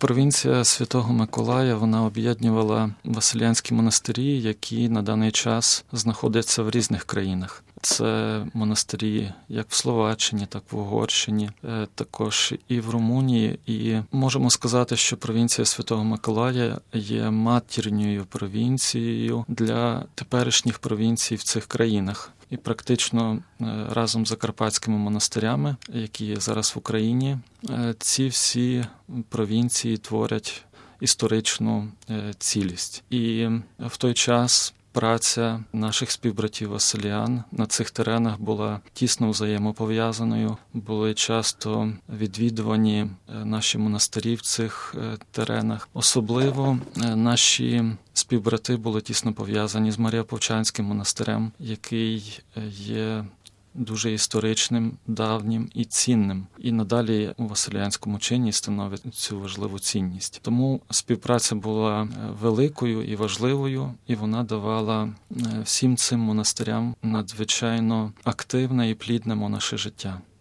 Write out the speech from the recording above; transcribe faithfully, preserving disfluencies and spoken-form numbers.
Провінція Святого Миколая, вона об'єднувала василянські монастирі, які на даний час знаходяться в різних країнах. Це монастирі як в Словаччині, так і в Угорщині, також і в Румунії. І можемо сказати, що провінція Святого Миколая є матірньою провінцією для теперішніх провінцій в цих країнах. І практично разом з закарпатськими монастирями, які є зараз в Україні, ці всі провінції творять історичну цілість. І в той час праця наших співбратів-василян на цих теренах була тісно взаємопов'язаною. Були часто відвідувані наші монастирі в цих теренах. Особливо наші співбрати були тісно пов'язані з Маріоповчанським монастирем, який є дуже історичним, давнім і цінним. І надалі у василянському чині становить цю важливу цінність. Тому співпраця була великою і важливою, і вона давала всім цим монастирям надзвичайно активне і плідне монаше життя.